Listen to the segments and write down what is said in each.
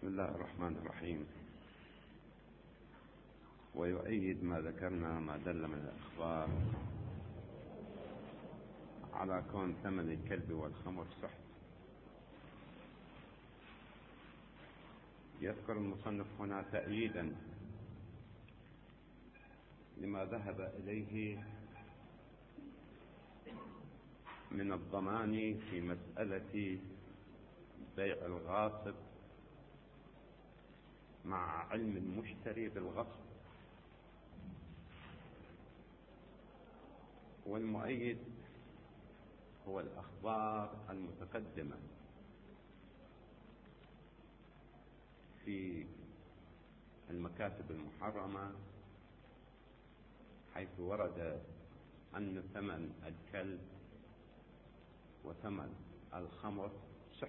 بسم الله الرحمن الرحيم. ويؤيد ما ذكرنا ما دل من الأخبار على كون ثمن الكلب والخمر سحت. يذكر المصنف هنا تأييدا لما ذهب إليه من الضمان في مسألة بيع الغاصب مع علم المشتري بالغصب، والمؤيد هو الأخبار المتقدمة في المكاتب المحرمة، حيث ورد أن ثمن الكلب وثمن الخمر سحت،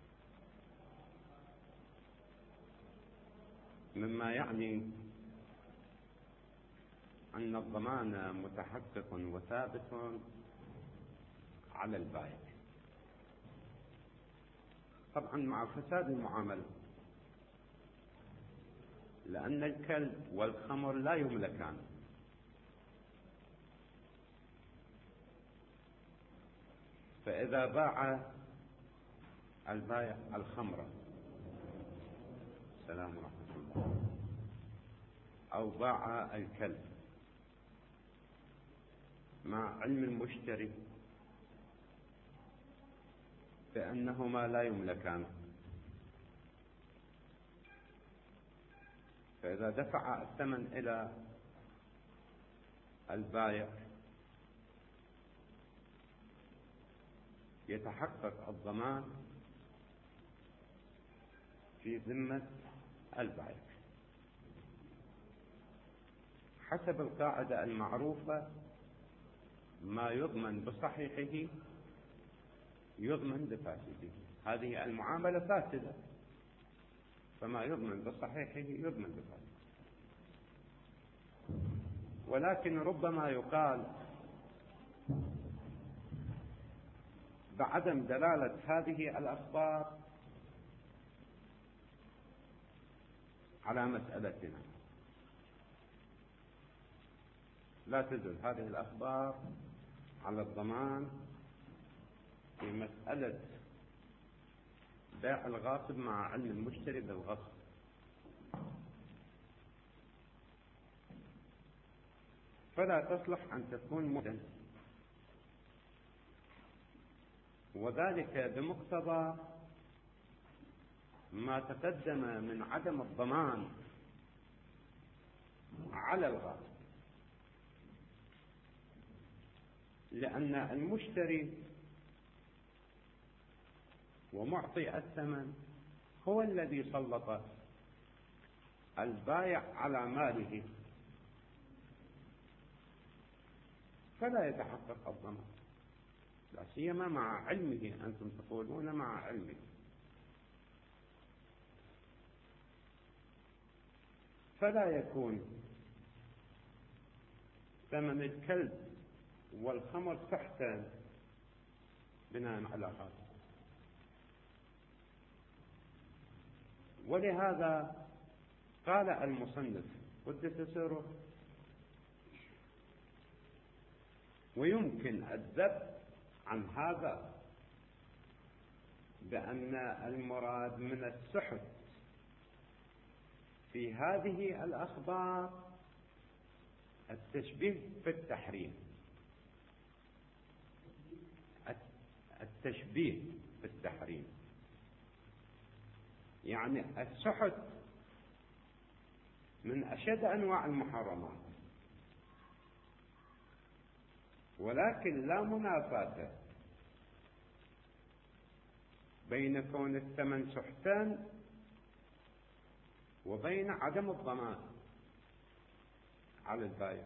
مما يعني أن الضمان متحقق وثابت على البائع، طبعا مع فساد المعاملة، لأن الكلب والخمر لا يملكان، فإذا باع البائع الخمر السلام ورحمة الله أو باع الكلب مع علم المشتري بأنهما لا يملكان، فإذا دفع الثمن إلى البائع يتحقق الضمان في ذمة البائع حسب القاعدة المعروفة: ما يضمن بصحيحه يضمن بفاسده. هذه المعاملة فاسدة، فما يضمن بصحيحه يضمن بفاسده. ولكن ربما يقال بعدم دلالة هذه الأخبار على مسألتنا، لا تدل هذه الأخبار على الضمان في مسألة بيع الغاصب مع علم المشتري بالغصب، فلا تصلح أن تكون مدن، وذلك بمقتضى ما تقدم من عدم الضمان على الغاصب، لأن المشتري ومعطي الثمن هو الذي سلط البائع على ماله، فلا يتحقق الضمان، لا سيما مع علمه. أنتم تقولون مع علمه، فلا يكون ثمن الكلب والخمر سحتا بناء على هذا. ولهذا قال المصنف قدس سره: ويمكن الذب عن هذا بأن المراد من السحت في هذه الأخبار التشبيه في التحريم، التشبيه في التحريم، يعني السحت من أشد أنواع المحرمات، ولكن لا منافاة بين كون الثمن سحتا وبين عدم الضمان على البائع.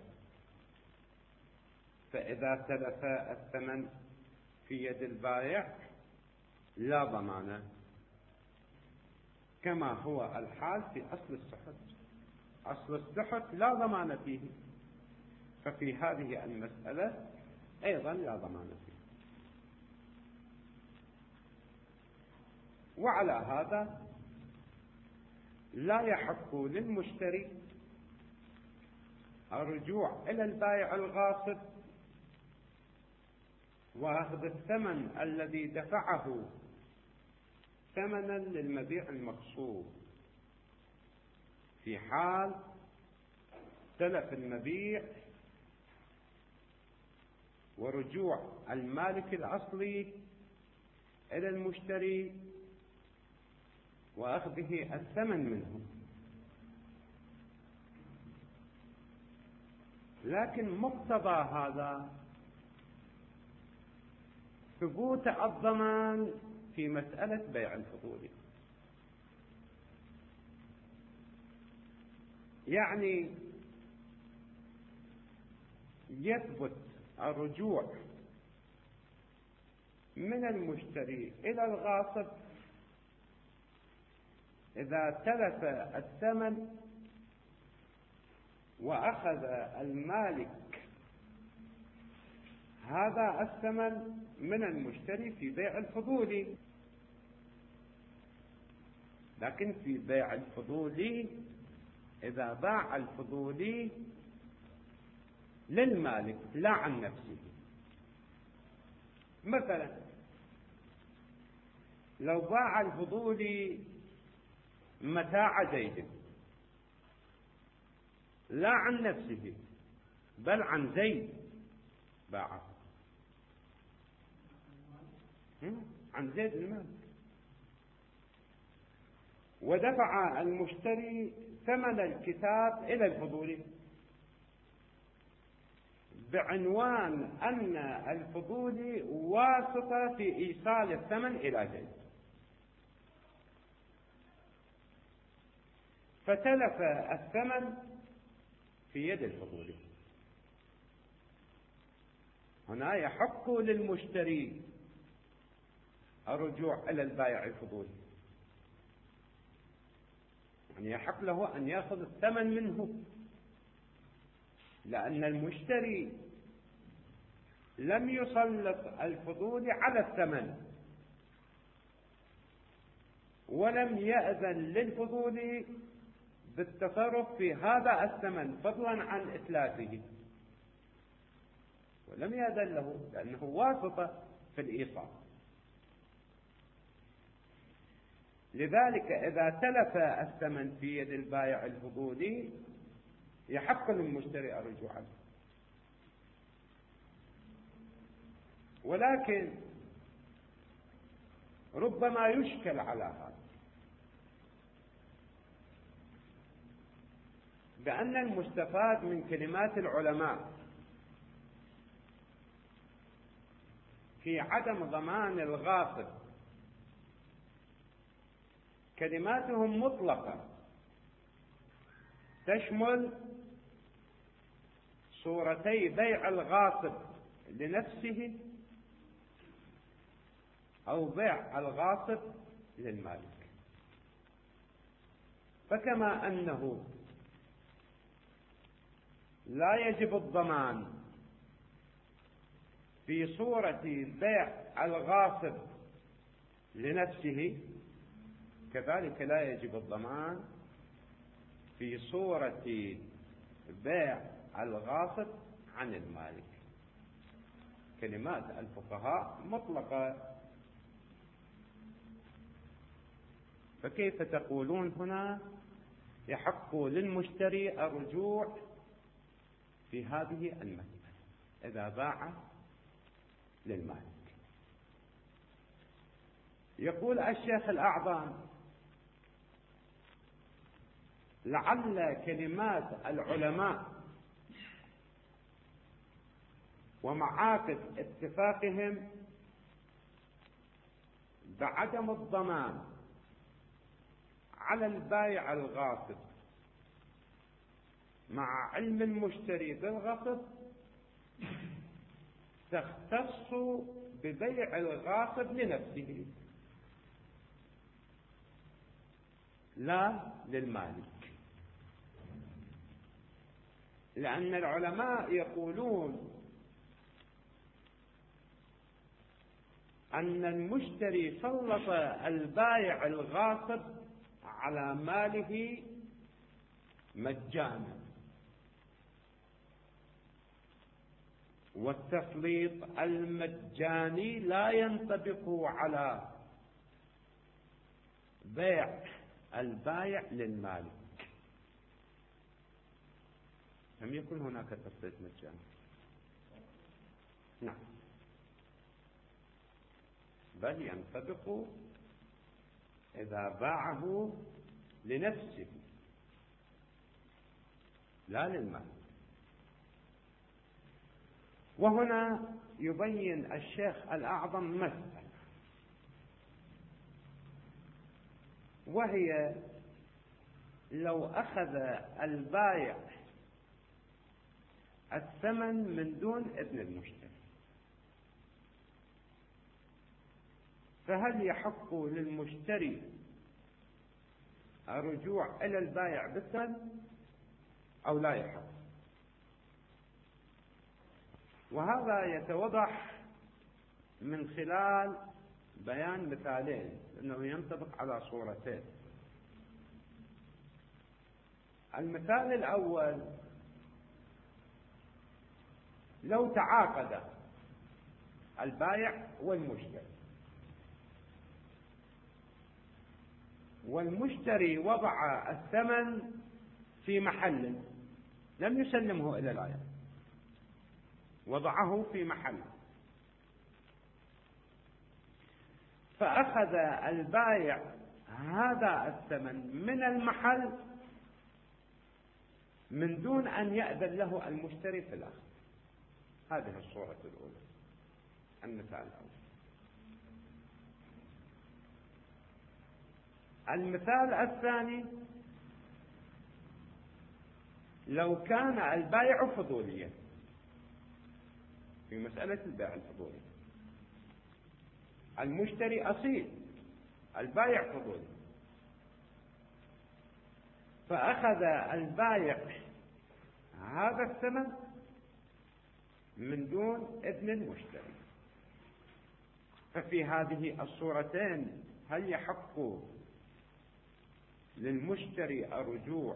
فإذا تلف الثمن في يد البائع لا ضمان، كما هو الحال في أصل السحت. أصل السحت لا ضمان فيه، ففي هذه المسألة أيضا لا ضمان فيه. وعلى هذا لا يحق للمشتري الرجوع إلى البائع الغاصب وأخذ الثمن الذي دفعه ثمنا للمبيع المغصوب في حال تلف المبيع ورجوع المالك الأصلي إلى المشتري وأخذه الثمن منه. لكن مقتضى هذا ثبوت الضمان في مسألة بيع الفضول، يعني يثبت الرجوع من المشتري إلى الغاصب إذا تلف الثمن وأخذ المالك هذا الثمن من المشتري في بيع الفضول. لكن في بيع الفضول إذا باع الفضول للمالك لا عن نفسه، مثلا لو باع الفضول متاع زيد لا عن نفسه بل عن زيد باعه، عن زيد المالك، ودفع المشتري ثمن الكتاب إلى الفضول بعنوان أن الفضول واسطة في إيصال الثمن إلى زيد، فتلف الثمن في يد الفضول. هنا يحق للمشتري الرجوع إلى البائع الفضولي، يعني يحق له أن يأخذ الثمن منه، لأن المشتري لم يسلط الفضول على الثمن ولم يأذن للفضول بالتصرف في هذا الثمن فضلا عن إتلافه، ولم يأذن له لأنه واسطة في الإيصال. لذلك إذا تلف الثمن في يد البائع الفضولي يحق للمشتري الرجوع عنه. ولكن ربما يشكل على هذا بأن المستفاد من كلمات العلماء في عدم ضمان الغاصب كلماتهم مطلقة تشمل صورتي بيع الغاصب لنفسه أو بيع الغاصب للمالك. فكما أنه لا يجب الضمان في صورة بيع الغاصب لنفسه، كذلك لا يجب الضمان في صورة بيع الغاصب عن المالك. كلمات الفقهاء مطلقة، فكيف تقولون هنا يحق للمشتري الرجوع في هذه المسألة إذا باع للمالك؟ يقول الشيخ الأعظم: لعل كلمات العلماء ومعاقد اتفاقهم بعدم الضمان على البائع الغاصب مع علم المشتري بالغصب تختص ببيع الغاصب لنفسه لا للمالك، لأن العلماء يقولون أن المشتري سلط البائع الغاصب على ماله مجانا، والتسليط المجاني لا ينطبق على بيع البائع للمالك. لم يكن هناك تسليط مجاني، نعم، بل ينطبق إذا باعه لنفسه لا للمالك. وهنا يبين الشيخ الأعظم مسألة، وهي لو أخذ البائع الثمن من دون إذن المشتري، فهل يحق للمشتري الرجوع إلى البائع بالثمن أو لا يحق؟ وهذا يتوضح من خلال بيان مثالين، أنه ينطبق على صورتين. المثال الأول: لو تعاقد البائع والمشتري وضع الثمن في محل، لم يسلمه إلى البائع، وضعه في محل، فأخذ البائع هذا الثمن من المحل من دون أن يأذن له المشتري في الأخذ. هذه الصورة الأولى، المثال الأول. المثال الثاني: لو كان البائع فضوليا، في مسألة البيع الفضولي، المشتري أصيل، البائع فضولي، فأخذ البائع هذا الثمن من دون إذن المشتري، ففي هذه الصورتين هل يحق للمشتري الرجوع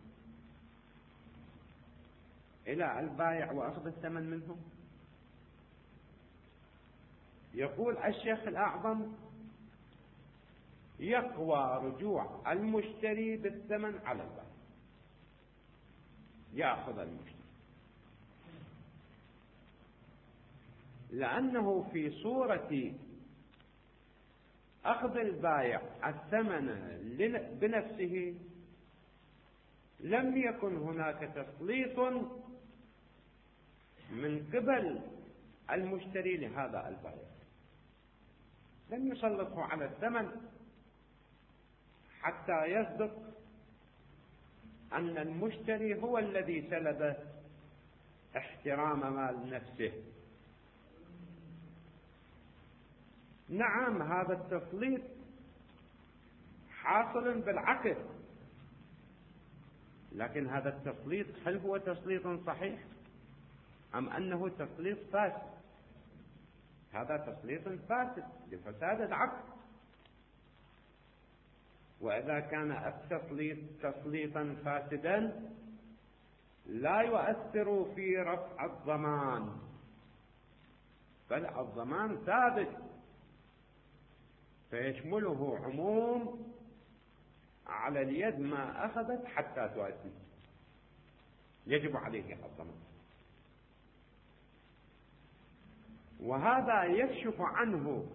إلى البائع وأخذ الثمن منه؟ يقول الشيخ الأعظم: يقوى رجوع المشتري بالثمن على البائع، يأخذ المشتري، لأنه في صورة أخذ البائع الثمن بنفسه لم يكن هناك تسليط من قبل المشتري لهذا البائع، لم يسلطه على الثمن حتى يصدق أن المشتري هو الذي سلب احترام مال نفسه. نعم، هذا التسليط حاصل بالعقد، لكن هذا التسليط هل هو تسليط صحيح أم أنه تسليط فاسد؟ هذا تسليط فاسد لفساد العقد، وإذا كان التسليط تسليطا فاسدا لا يؤثر في رفع الضمان، بل الضمان ثابت، فيشمله عموم على اليد ما أخذت حتى تؤدي، يجب عليه الضمان. وهذا يكشف عنه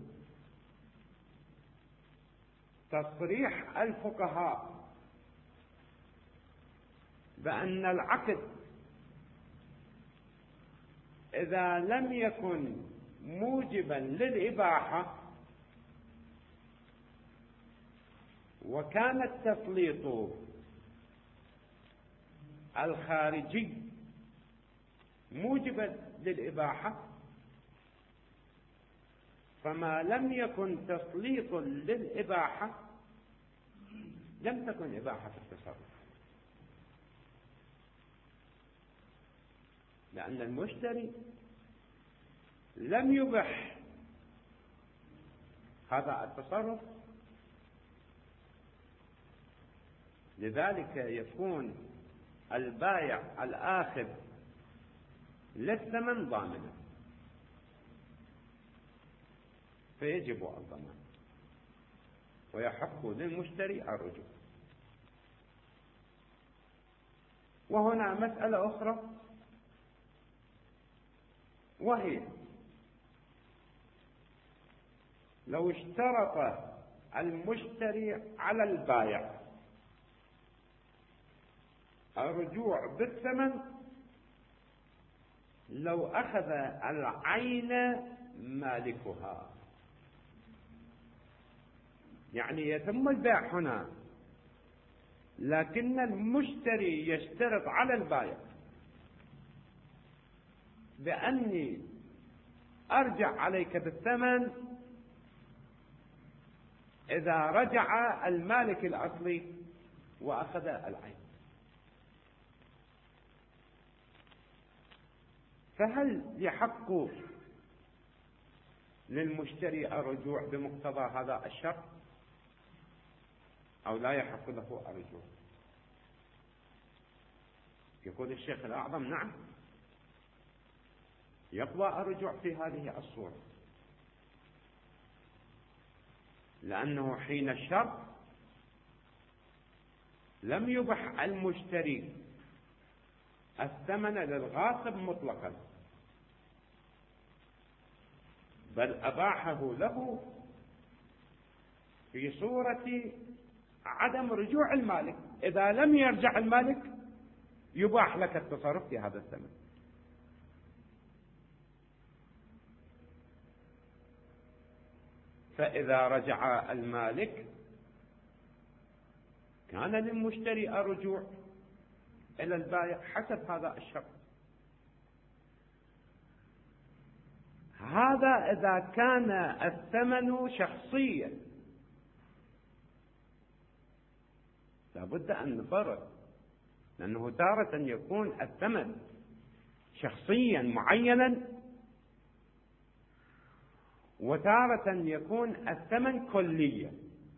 تصريح الفقهاء بأن العقد إذا لم يكن موجبا للإباحة وكان التسليط الخارجي موجبا للإباحة، فما لم يكن تسليط للإباحة لم تكن إباحة التصرف، لأن المشتري لم يبح هذا التصرف لذلك يكون البائع الآخذ للثمن ضامنا، فيجب الضمان، ويحق للمشتري الرجوع. وهنا مسألة أخرى، وهي لو اشترط المشتري على البائع الرجوع بالثمن لو أخذ العين مالكها، يعني يتم البيع هنا، لكن المشتري يشترط على البائع بأني أرجع عليك بالثمن إذا رجع المالك الأصلي وأخذ العين. فهل يحق للمشتري الرجوع بمقتضى هذا الشرط أو لا يحق له الرجوع؟ يقول الشيخ الأعظم نعم، يقوى الرجوع في هذه الصورة، لأنه حين الشرط لم يبح المشتري الثمن للغاصب مطلقا، بل أباحه له في صورة عدم رجوع المالك. إذا لم يرجع المالك يباح لك التصرف في هذا الثمن. فإذا رجع المالك كان للمشتري الرجوع إلى البائع حسب هذا الشرط. هذا إذا كان الثمن شخصيا، لابد أن نفرق، لأنه تارة يكون الثمن شخصيا معينا، وتارة يكون الثمن كليا.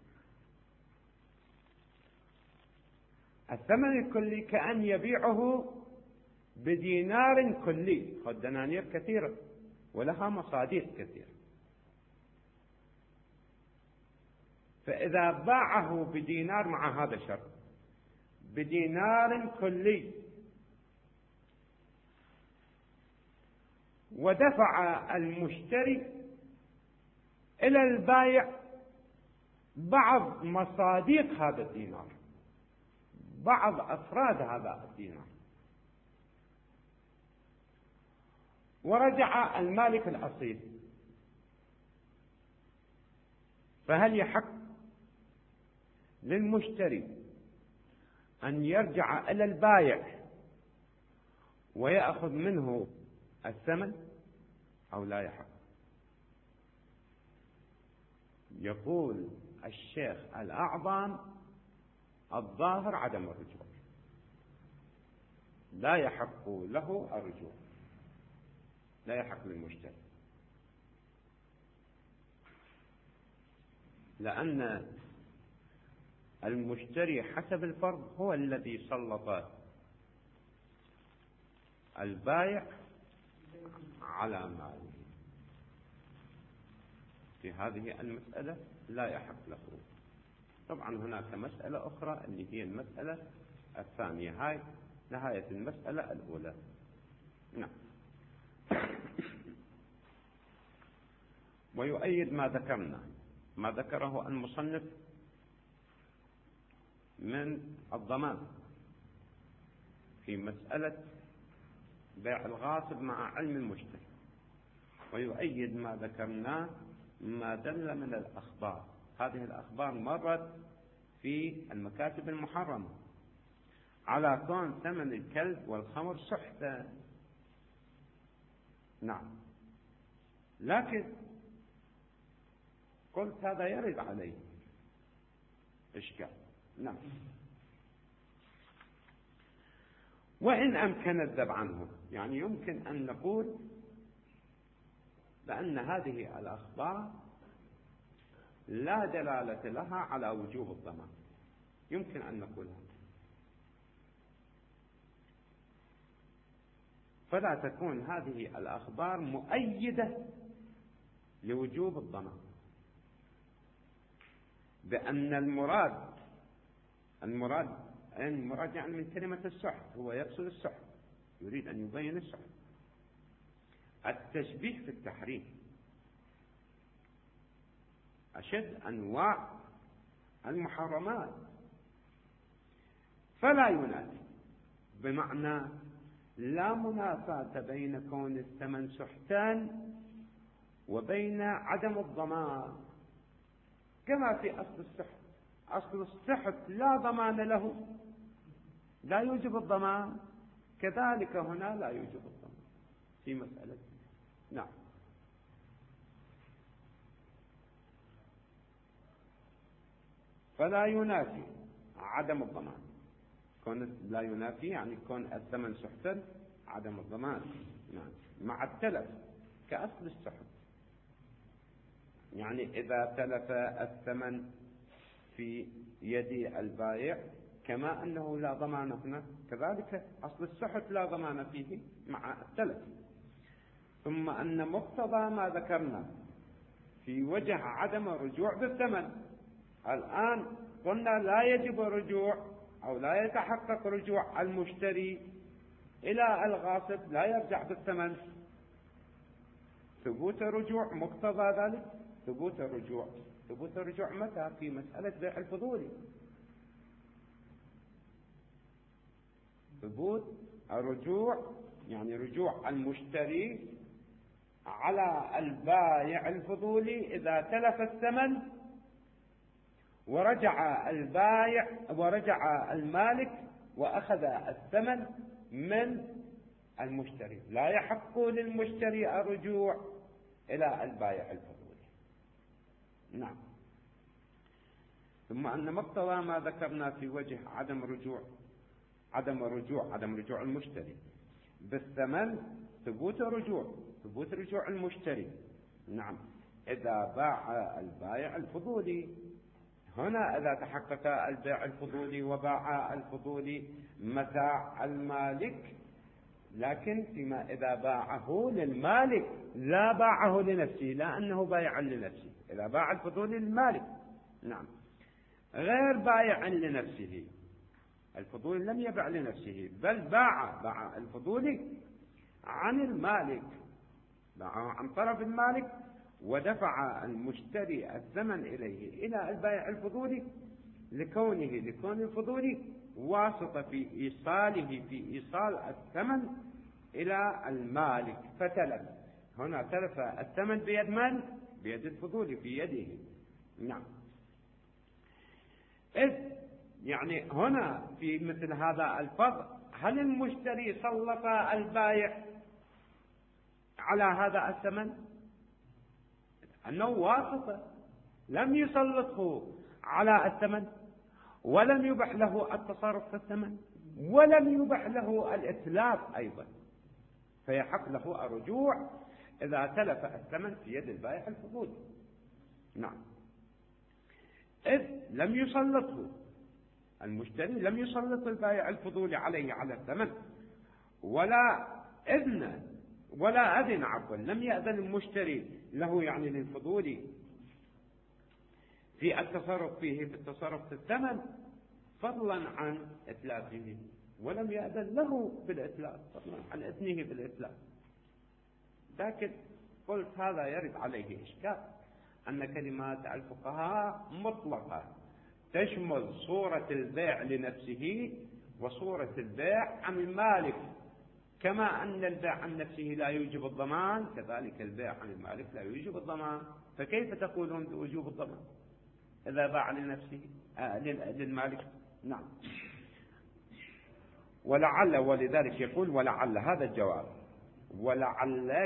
الثمن الكلي كأن يبيعه بدينار كلي، والدنانير كثيرة ولها مصادر كثيرة، فإذا باعه بدينار مع هذا الشرط بدينار كلي ودفع المشتري إلى البائع بعض مصادق هذا الدينار، بعض أفراد هذا الدينار، ورجع المالك الأصيل، فهل يحق للمشتري أن يرجع إلى البائع ويأخذ منه الثمن أو لا يحق؟ يقول الشيخ الأعظم الظاهر عدم الرجوع، لا يحق له الرجوع، لا يحق للمشتري، لأن المشتري حسب الفرض هو الذي سلط البائع على ماله. في هذه المسألة لا يحق له. طبعا هناك مسألة أخرى اللي هي المسألة الثانية، هاي نهاية المسألة الأولى. نعم. ويؤيد ما ذكرنا، ما ذكره المصنف من الضمان في مسألة بيع الغاصب مع علم المشتري، ويؤيد ما ذكرناه ما دل من الأخبار. هذه الأخبار مرت في المكاتب المحرمة على كون ثمن الكلب والخمر سحتا. نعم، لكن قلت هذا يرد عليه إشكال. نعم. وإن أمكن الذب عنه، يعني يمكن أن نقول بأن هذه الأخبار لا دلالة لها على وجوب الضمان، يمكن أن نقولها. فلا تكون هذه الأخبار مؤيدة لوجوب الضمان، بأن المراد يعني من كلمة السحت، هو يقصد السحت، يريد أن يبين السحت. التشبيه في التحريم أشد أنواع المحرمات، فلا ينافي، بمعنى لا منافاة بين كون الثمن سحتا وبين عدم الضمان، كما في أصل السحت. أصل السحت لا ضمان له، لا يوجب الضمان، كذلك هنا لا يوجب الضمان في مسألة. نعم. فلا ينافي عدم الضمان، كون لا ينافي يعني كون الثمن سحتا عدم الضمان. نعم. مع التلف كأصل السحت، يعني إذا تلف الثمن في يد البائع كما أنه لا ضمان هنا، كذلك أصل السحت لا ضمان فيه مع التلف. ثم أن مقتضى ما ذكرنا في وجه عدم الرجوع بالثمن، الآن قلنا لا يجب الرجوع أو لا يتحقق رجوع المشتري إلى الغاصب، لا يرجع بالثمن. ثبوت الرجوع مقتضى ذلك ثبوت الرجوع متى؟ في مسألة بيع الفضولي. ثبوت الرجوع يعني رجوع المشتري على البائع الفضولي إذا تلف الثمن ورجع المالك وأخذ الثمن من المشتري، لا يحق للمشتري الرجوع إلى البائع الفضولي. نعم. ثم أن مقتضى ما ذكرنا في وجه عدم رجوع المشتري بالثمن ثبوت رجوع المشتري. نعم. إذا باع البائع الفضولي، هنا إذا تحقق البيع الفضولي وباع الفضولي متاع المالك، لكن فيما إذا باعه للمالك لا باعه لنفسه، لا أنه بايع لنفسه، إذا باع الفضولي للمالك. نعم. غير بايع لنفسه، الفضولي لم يبع لنفسه بل باع الفضولي عن المالك، باعه عن طرف المالك، ودفع المشتري الثمن إليه إلى البائع الفضولي لكون الفضولي واسطة في إيصال الثمن إلى المالك، فتلف. هنا تلف الثمن بيد من؟ بيد الفضولي في يده. نعم. إذ يعني هنا في مثل هذا الفضل، هل المشتري سلط البائع على هذا الثمن؟ أنه واسطة، لم يسلطه على الثمن، ولم يبح له التصرف في الثمن، ولم يبح له الإتلاف أيضا، فيحق له الرجوع إذا تلف الثمن في يد البائع الفضولي. نعم. إذ لم يسلطه المشتري، لم يسلط البائع الفضولي عليه على الثمن، ولا أذن لم يأذن المشتري له يعني للفضولي في التصرف فيه، في التصرف في الثمن، فضلا عن إتلافه، ولم يأذن له بالإتلاف فضلا عن إذنه بالإتلاف. لكن قلت هذا يرد عليه إشكال، أن كلمات الفقهاء مطلقة تشمل صورة البيع لنفسه وصورة البيع عن المالك، كما أن البيع عن نفسه لا يوجب الضمان، كذلك البيع عن المالك لا يوجب الضمان. فكيف تقولون بوجوب الضمان إذا باع لنفسه للمالك؟ نعم. ولعل، ولذلك يقول ولعل، هذا الجواب، ولعل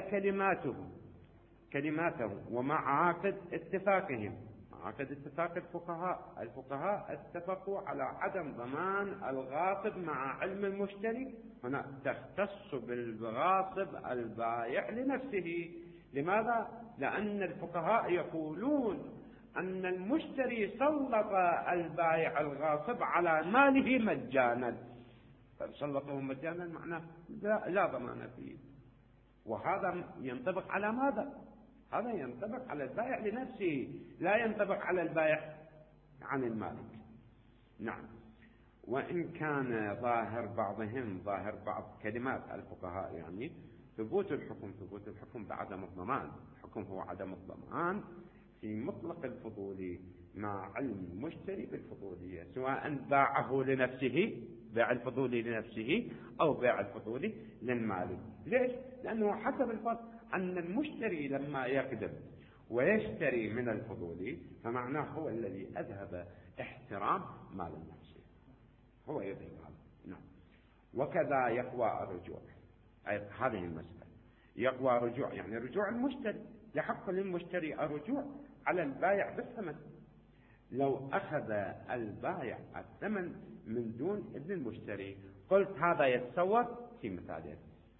كلماته ومع عقد اتفاقهم، عقد اتفاق الفقهاء اتفقوا على عدم ضمان الغاصب مع علم المشتري. هنا تختص بالغاصب البائع لنفسه. لماذا؟ لأن الفقهاء يقولون أن المشتري سلط البائع الغاصب على ماله مجانا. سلطه مجانا معناه لا ضمان فيه، وهذا ينطبق على ماذا؟ هذا ينطبق على البائع لنفسه، لا ينطبق على البائع عن المالك. نعم. وإن كان ظاهر بعض كلمات الفقهاء يعني ثبوت الحكم بعدم الضمان. الحكم هو عدم الضمان في مطلق الفضول مع علم المشتري بالفضولية، سواء باعه لنفسه، بيع الفضولي لنفسه، أو بيع الفضولي للمالك. ليش؟ لأنه حسب الفرق أن المشتري لما يكذب ويشتري من الفضولي فمعناه هو الذي أذهب احترام مال النفس، هو يذهب هذا. نعم. وكذا يقوى الرجوع، أي هذه المسألة يقوى رجوع، يعني رجوع المشتري، يحق للمشتري الرجوع على البائع بالثمن لو أخذ البائع الثمن من دون إذن المشتري. قلت هذا يتصور في مثالين،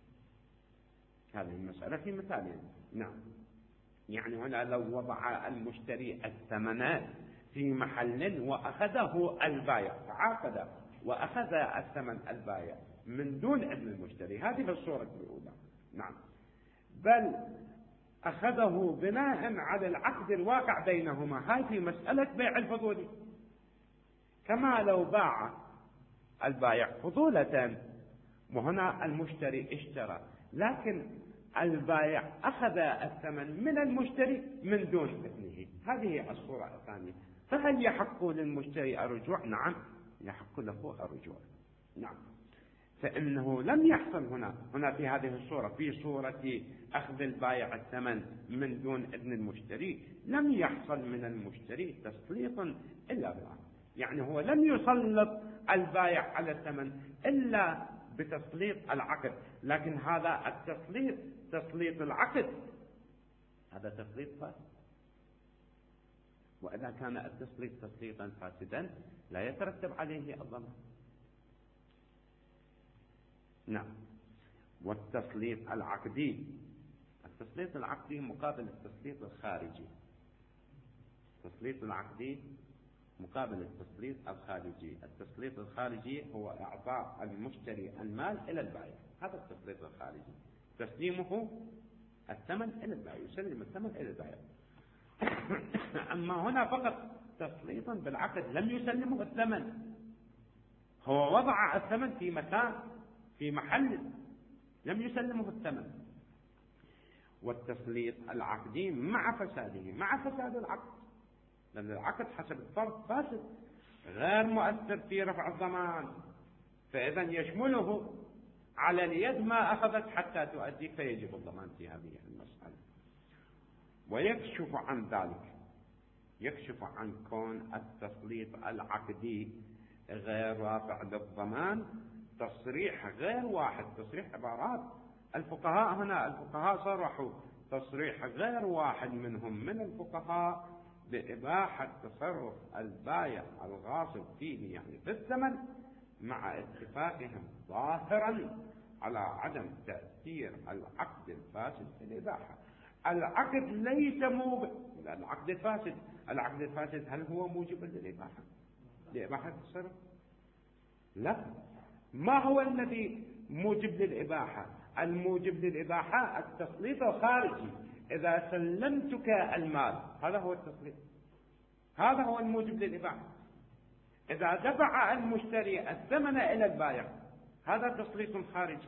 هذه المسألة في مثالين. نعم. يعني هنا لو وضع المشتري الثمن في محل وأخذه البائع، تعاقد وأخذ الثمن البائع من دون إذن المشتري، هذه الصورة الأولى. نعم. بل أخذه بناء على العقد الواقع بينهما، هذه مسألة بيع الفضولي. كما لو باع البائع فضولة، وهنا المشتري اشترى، لكن البائع أخذ الثمن من المشتري من دون إذنه، هذه الصورة الثانية. فهل يحق للمشتري الرجوع؟ نعم، يحق له الرجوع. نعم. فإنه لم يحصل هنا في هذه الصورة، في صورة أخذ البائع الثمن من دون إذن المشتري، لم يحصل من المشتري تسليط إلا بالعقد. يعني هو لم يسلط البائع على الثمن إلا بتسليط العقد، لكن هذا التسليط تسليط العقد هذا تسليط فاسد، وإذا كان التسليط تسليطا فاسدا لا يترتب عليه الضمان. نعم. والتسليط العقدي، التسليط العقدي مقابل التسليط الخارجي. التسليط العقدي مقابل التسليط الخارجي. التسليط الخارجي هو إعطاء المشتري المال إلى البائع، هذا التسليط الخارجي، تسليمه الثمن إلى البائع، يسلم الثمن إلى البائع. أما هنا فقط تسليطا بالعقد، لم يسلمه الثمن، هو وضع الثمن في مكان في محل، لم يسلمه الثمن. والتسليط العقدي مع فساده، مع فساد العقد، لأن العقد حسب الفرض فاسد غير مؤثر في رفع الضمان، فإذا يشمله على اليد ما أخذت حتى تؤدي، فيجب الضمان في هذه المسألة. ويكشف عن ذلك، يكشف عن كون التسليط العقدي غير رافع للضمان تصريح غير واحد، تصريح عبارات الفقهاء. هنا الفقهاء صرحوا تصريح غير واحد منهم من الفقهاء بإباحة تصرف البائع الغاصب فيه، يعني في الثمن، مع اتفاقهم ظاهرا على عدم تأثير العقد الفاسد في الإباحة. العقد ليس موجب، العقد الفاسد، العقد الفاسد هل هو موجب للإباحة، لإباحة التصرف؟ لا. ما هو الذي موجب للإباحة؟ الموجب للإباحة التسليط الخارجي، إذا سلمتك المال، هذا هو التسليط، هذا هو الموجب للإباحة. إذا دفع المشتري الثمن إلى البائع، هذا تسليط خارجي.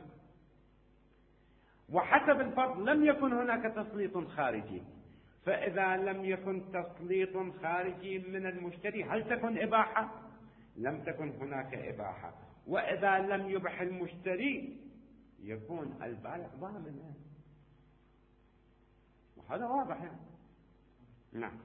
وحسب الفرض لم يكن هناك تسليط خارجي، فإذا لم يكن تسليط خارجي من المشتري هل تكون إباحة؟ لم تكن هناك إباحة. وإذا لم يبح المشتري يكون البائع ضامنا، وهذا واضح يعني. نعم.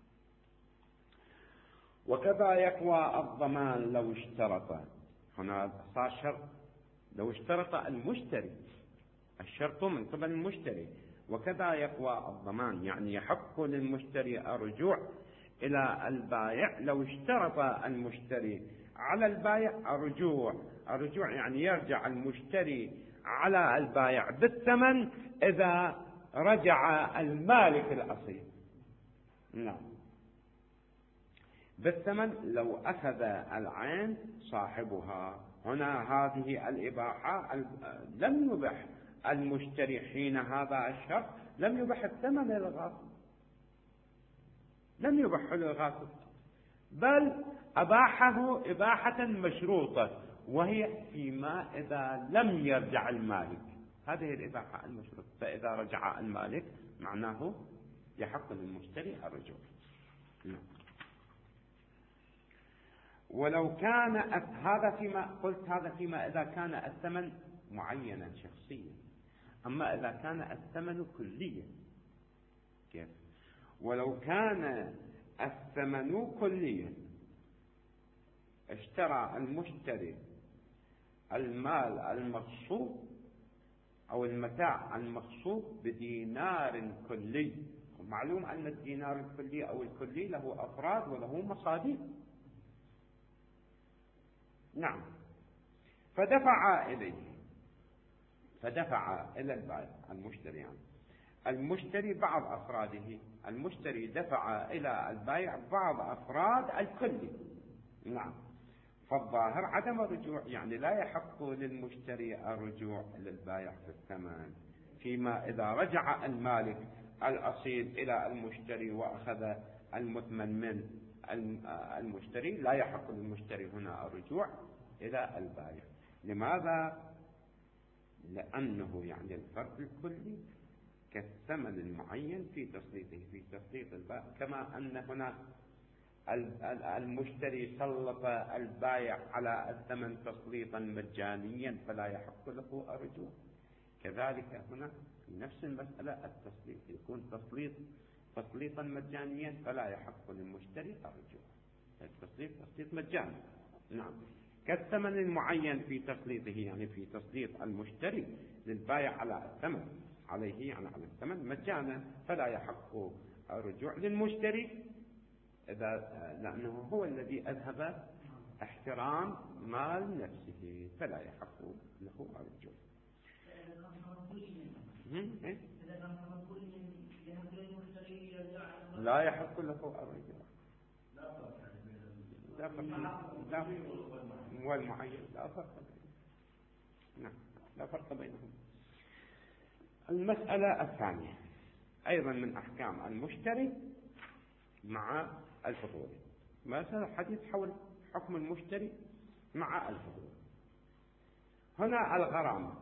وكذا يقوى الضمان لو اشترط، هنا صار شرط، لو اشترط المشتري، الشرط من قبل المشتري. وكذا يقوى الضمان، يعني يحق للمشتري الرجوع إلى البائع لو اشترط المشتري على البائع الرجوع. الرجوع يعني يرجع المشتري على البائع بالثمن إذا رجع المالك الأصيل. نعم. بالثمن لو أخذ العين صاحبها. هنا هذه الإباحة لم يبح المشتري حين هذا الشرط، لم يبح الثمن للغاصب، لم يبح للغاصب، بل أباحه إباحة مشروطة، وهي فيما إذا لم يرجع المالك. هذه الإباحة المشروطة، فإذا رجع المالك معناه يحق للمشتري الرجوع. ولو كان هذا فيما قلت، هذا فيما إذا كان الثمن معينا شخصيا. أما إذا كان الثمن كليا كيف؟ ولو كان الثمن كليا، اشترى المشتري المال المغصوب أو المتاع المغصوب بدينار كلي. معلوم أن الدينار الكلي أو الكلي له أفراد وله مصادر. نعم. فدفع إلى البائع المشتري، يعني المشتري بعض أفراده، المشتري دفع إلى البائع بعض أفراد الكلي. نعم. فالظاهر عدم الرجوع، يعني لا يحق للمشتري الرجوع للبائع في الثمن، فيما إذا رجع المالك الأصيل إلى المشتري وأخذ المثمن من المشتري، لا يحق للمشتري هنا الرجوع إلى البائع. لماذا؟ لأنه يعني الفرق الكلي كالثمن المعين في تسليطه، في تسليط البائع، كما أن هنا المشتري سلط البائع على الثمن تسليطا مجانيا فلا يحق له الرجوع، كذلك هنا في نفس المسألة التسليط يكون تسليطا مجانيا فلا يحق للمشتري الرجوع. التسليط تسليط مجاني. نعم. كالثمن المعين في تسليطه، يعني في تسليط المشتري للبائع على الثمن عليه، يعني على الثمن مجانا، فلا يحق الرجوع للمشتري لأنه هو الذي أذهب احترام مال نفسه، فلا يحق له الرجوع. لا يحق له الرجوع. لا والمعين لا فرق بينهم. نعم، لا فرق بينهم. المسألة الثانية أيضا من أحكام المشتري مع الفضول. مثلا حديث حول حكم المشتري مع الفضول. هنا الغرامة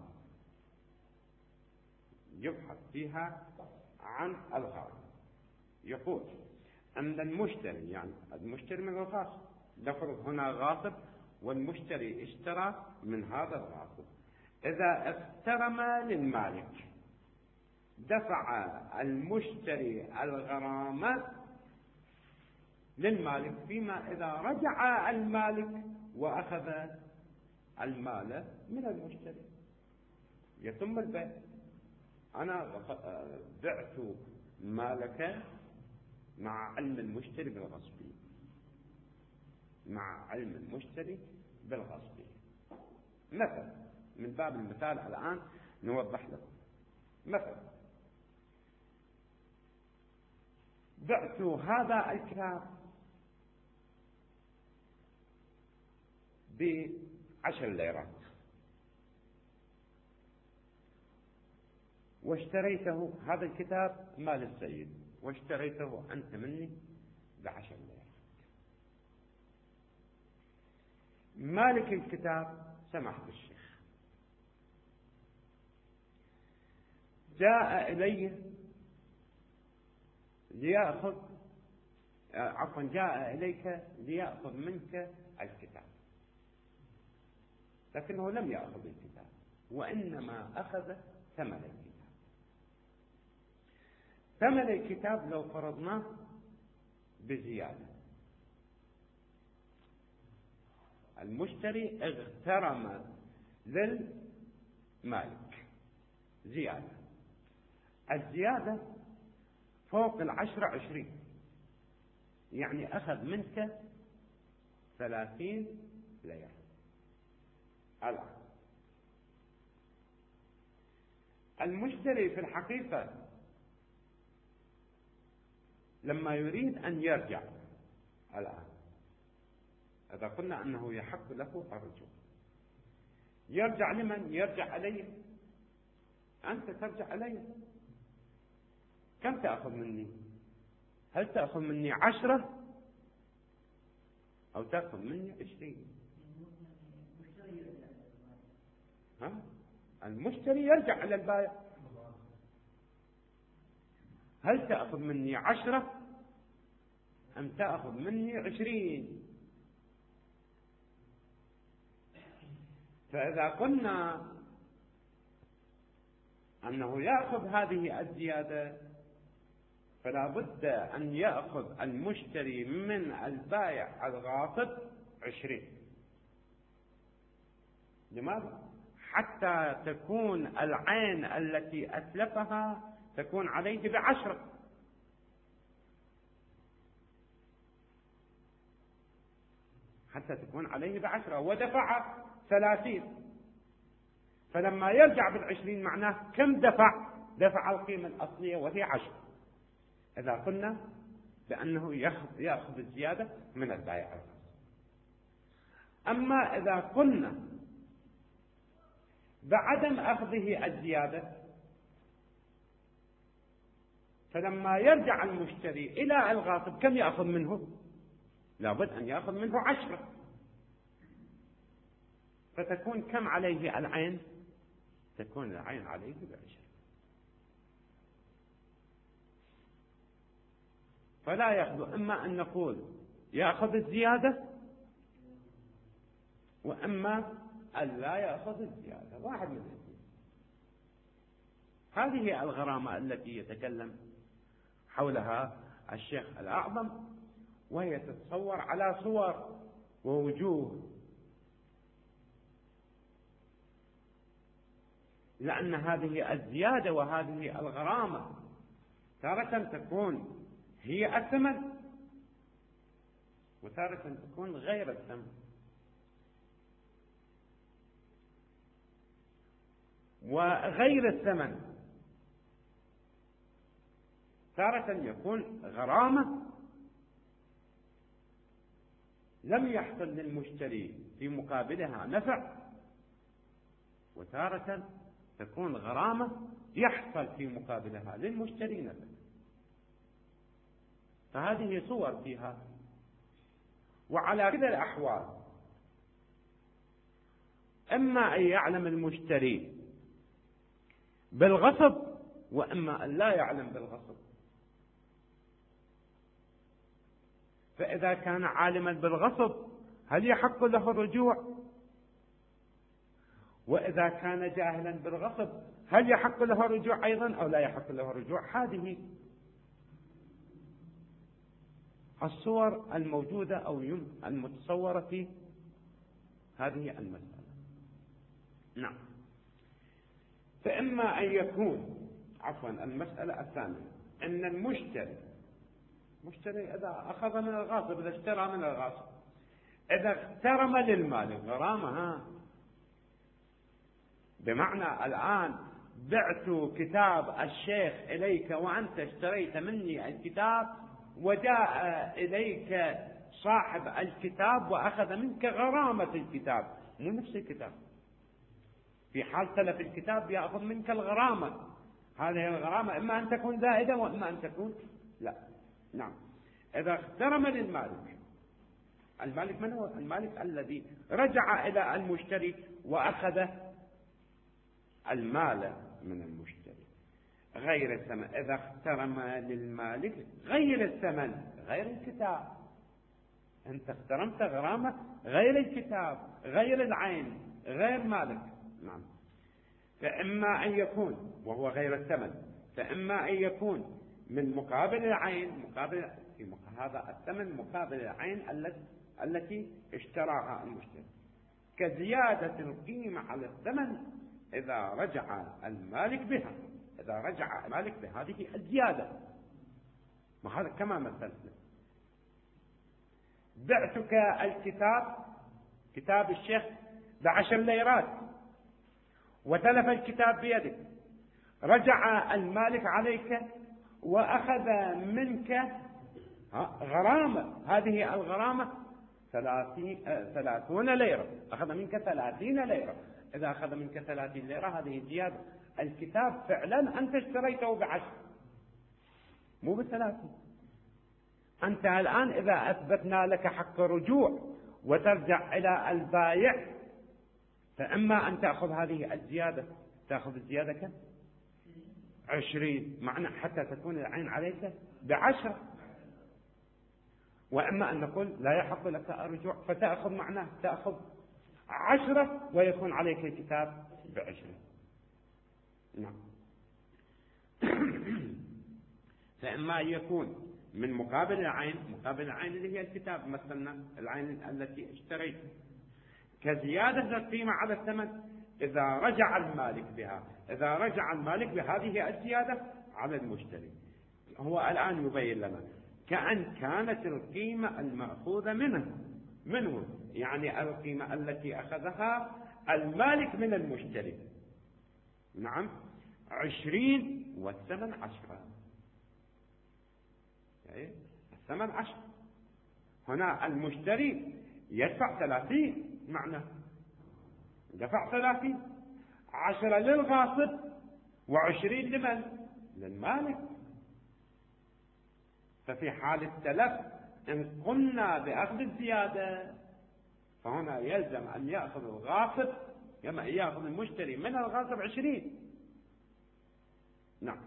يبحث فيها عن الغرامة. يقول أن المشتري، يعني المشتري من الغاصب، نفرض هنا غاصب والمشتري اشترى من هذا الغاصب، إذا اغترم للمالك دفع المشتري الغرامة للمالك، فيما إذا رجع المالك وأخذ المال من المشتري يتم البيع. أنا بعت مالك مع علم المشتري بالغصب، مع علم المشتري بالغصب. مثلا من باب المثال الآن نوضح لكم. مثلا بعت هذا الكتاب ب10 ليرات، واشتريته، هذا الكتاب مال السيد، واشتريته أنت مني ب10 ليرات. مالك الكتاب سمحت الشيخ جاء إليه ليأخذ، عفوا جاء إليك ليأخذ منك الكتاب، لكنه لم يأخذ الكتاب وإنما أخذ ثمن الكتاب. ثمن الكتاب لو فرضناه بزيادة، المشتري اغترم للمالك زيادة، الزيادة فوق 10 20، يعني أخذ منك 30 ليرة. الآن المشتري في الحقيقة لما يريد أن يرجع الآن إذا قلنا أنه يحق له الرجوع، يرجع لمن؟ يرجع علي. أنت ترجع علي. كم تأخذ مني؟ هل تأخذ مني 10 أو تأخذ مني 20؟ المشتري يرجع على البائع. هل تأخذ مني 10 أم تأخذ مني 20؟ فإذا قلنا أنه يأخذ هذه الزيادة فلا بد أن يأخذ المشتري من البائع الغاصب 20. لماذا؟ حتى تكون العين التي أتلفها تكون عليه 10. حتى تكون عليه 10 ودفع 30. فلما يرجع 20 معناه كم دفع؟ دفع القيمة الأصلية وهي 10. إذا قلنا بأنه يأخذ الزيادة من البائع. أما إذا قلنا بعدم أخذه الزيادة فلما يرجع المشتري إلى الغاصب كم يأخذ منه؟ لابد أن يأخذ منه 10. فتكون كم عليه العين؟ تكون العين عليه 10. فلا يأخذ، إما أن نقول يأخذ الزيادة وإما أن لا يأخذ الزيادة، واحد من الاثنين. هذه الغرامة التي يتكلم حولها الشيخ الأعظم، وهي تتصور على صور ووجوه، لأن هذه الزيادة وهذه الغرامة تارة تكون هي الثمن وتارة تكون غير الثمن. وغير الثمن تارة يكون غرامة لم يحصل للمشتري في مقابلها نفع، وتارة تكون غرامة يحصل في مقابلها للمشتري نفع. فهذه صور فيها. وعلى كلا الأحوال إما أن يعلم المشتري بالغصب وإما أن لا يعلم بالغصب. فإذا كان عالما بالغصب هل يحق له الرجوع؟ وإذا كان جاهلا بالغصب هل يحق له الرجوع أيضا أو لا يحق له الرجوع؟ هذه الصور الموجودة أو المتصورة في هذه المسألة. نعم. فإما أن يكون المسألة الثانية أن المشتري إذا أخذ من الغاصب، إذا اشترى من الغاصب، إذا اغترم للمال غرامة، بمعنى الآن بعت كتاب الشيخ إليك وأنت اشتريت مني الكتاب، وجاء إليك صاحب الكتاب وأخذ منك غرامة الكتاب، مو نفس الكتاب. في حال تلف الكتاب يأخذ منك الغرامة. هذه الغرامة إما أن تكون زائدة وإما أن تكون لا. نعم. إذا اغترم للمالك، المالك من هو؟ المالك الذي رجع إلى المشتري وأخذ المال من المشتري غير الثمن. إذا اغترم للمالك غير الثمن، غير الكتاب، أنت اغترمت غرامة غير الكتاب، غير العين، غير مالك. نعم. فإما أن يكون وهو غير الثمن، فإما أن يكون من مقابل العين، هذا الثمن مقابل العين التي اشتراها المشتري، كزيادة القيمة على الثمن إذا رجع المالك بها، إذا رجع المالك بهذه الزيادة. وهذا كما مثلت، بعتك الكتاب، كتاب الشيخ ب10 ليرات، وتلف الكتاب بيدك، رجع المالك عليك وأخذ منك غرامة. هذه الغرامة 30 ليرة، أخذ منك 30 ليرة. إذا أخذ منك 30 ليرة هذه زيادة. الكتاب فعلا أنت اشتريته ب10 مو ب30. أنت الآن إذا أثبتنا لك حق رجوع وترجع إلى البايع، فإما أن تأخذ هذه الزيادة، تأخذ الزيادة كم؟ 20، معنى حتى تكون العين عليك ب10. وإما أن نقول لا يحق لك الرجوع فتأخذ معناه تأخذ 10 ويكون عليك الكتاب ب20. نعم. فإما يكون من مقابل العين، مقابل العين اللي هي الكتاب، مثلا العين التي اشتريت، كزيادة القيمة على الثمن إذا رجع المالك بها، إذا رجع المالك بهذه الزيادة على المشتري. هو الآن يبين لنا كأن كانت القيمة المأخوذة منه، يعني القيمة التي أخذها المالك من المشتري، نعم، 20 والثمن 10. الثمن 10. هنا المشتري يدفع 30، معنى دفع 30، 10 للغاصب و20 لمن؟ للمالك. ففي حال التلف إن قلنا بأخذ الزيادة فهنا يلزم أن يأخذ الغاصب، يأخذ المشتري من الغاصب 20. نعم.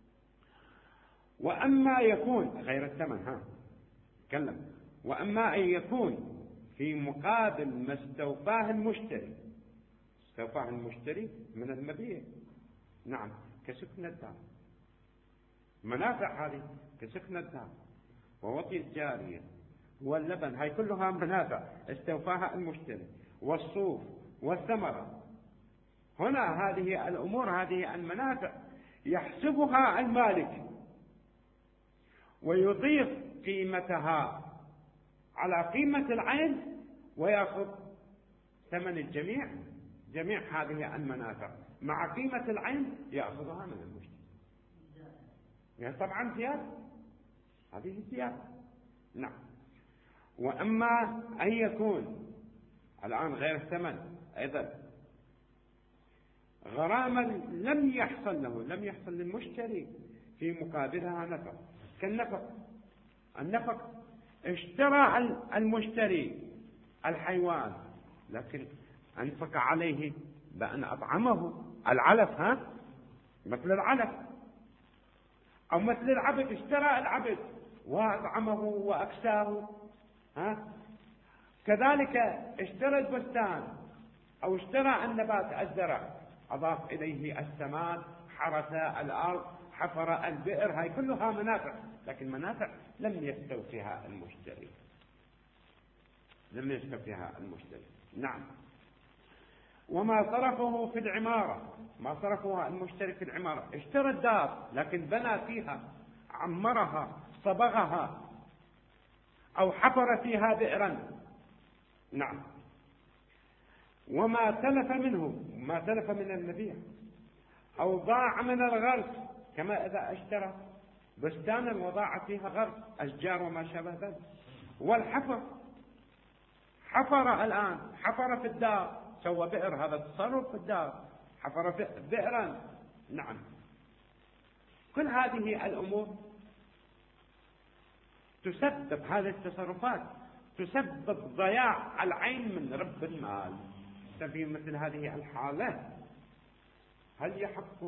وأما يكون غير الثمن، تكلم. وأما أن يكون في مقابل ما استوفاه المشتري، استوفاه المشتري من المبيع، نعم، كسكن الدار، منافع هذه كسكن الدار ووطي الجارية واللبن، هاي كلها منافع استوفاها المشتري، والصوف والثمرة. هنا هذه الأمور، هذه المنافع يحسبها المالك ويضيف قيمتها على قيمة العين ويأخذ ثمن الجميع، جميع هذه المنافع مع قيمة العين يأخذها من المشتري. يعني طبعا زيادة، هذه زيادة. نعم. وأما أن يكون الآن غير الثمن أيضا غرامة لم يحصل له، لم يحصل للمشتري في مقابلها نفق، كالنفق. النفق اشترى المشتري الحيوان لكن أنفق عليه بأن أطعمه، العلف، مثل العلف، أو مثل العبد، اشترى العبد وأطعمه وأكساه، كذلك اشترى البستان أو اشترى النبات، الزرع، أضاف إليه السماد، حرث الأرض، حفر البئر، هاي كلها منافع، لكن منافع لم يستوفيها المشتري، لم يستوفيها المشتري. نعم. وما صرفه في العمارة، ما صرفه المشتري في العمارة، اشترى الدار لكن بنى فيها، عمرها، صبغها، أو حفر فيها بئرا، نعم، وما تلف منه، ما تلف من المبيع، أو ضاع من الغرس، كما إذا اشترى بستانا وضاع فيها غرس، أشجار وما شابه ذلك. والحفر، حفر الآن، حفر في الدار، سوى بئر، هذا تصرف في الدار، حفر بئرا، نعم. كل هذه الأمور تسبب، هذه التصرفات تسبب ضياع العين من رب المال. في مثل هذه الحالة هل يحق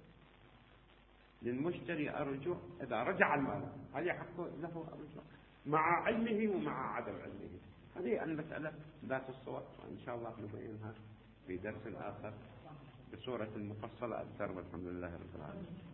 للمشتري الرجوع إذا رجع المال؟ هل يحق له الرجوع مع علمه ومع عدم علمه؟ هذه المسألة ذات الصور، وإن شاء الله نبينها في درس آخر بصورة مفصلة أكثر، والحمد لله رب العالمين.